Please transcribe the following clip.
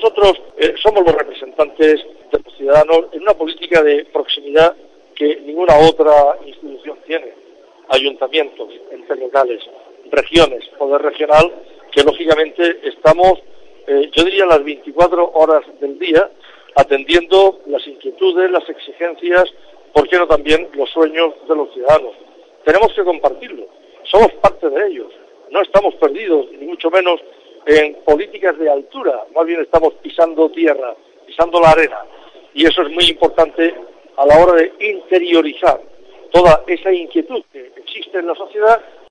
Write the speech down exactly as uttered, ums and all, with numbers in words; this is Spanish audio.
nosotros eh, somos los representantes de los ciudadanos en una política de proximidad que ninguna otra institución tiene. Ayuntamientos, entes locales, regiones, poder regional, que lógicamente estamos, eh, yo diría, las veinticuatro horas del día atendiendo las inquietudes, las exigencias, por qué no también los sueños de los ciudadanos. Tenemos que compartirlo, somos parte de ellos, no estamos perdidos, ni mucho menos en políticas de altura, más bien estamos pisando tierra, pisando la arena, y eso es muy importante a la hora de interiorizar toda esa inquietud que existe en la sociedad